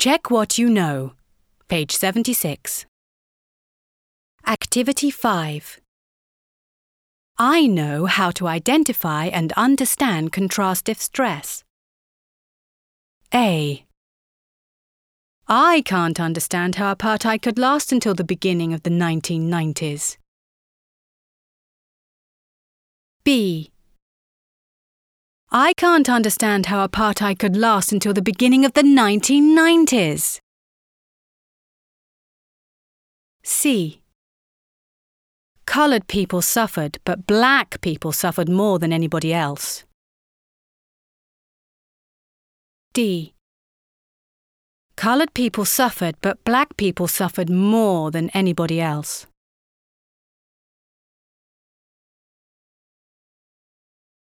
Check what you know. Page 76. Activity 5. I know how to identify and understand contrastive stress. A. I can't understand how apartheid could last until the beginning of the 1990s. B. I can't understand how apartheid could last until the beginning of the 1990s. C. Coloured people suffered, but black people suffered more than anybody else. D. Coloured people suffered, but black people suffered more than anybody else.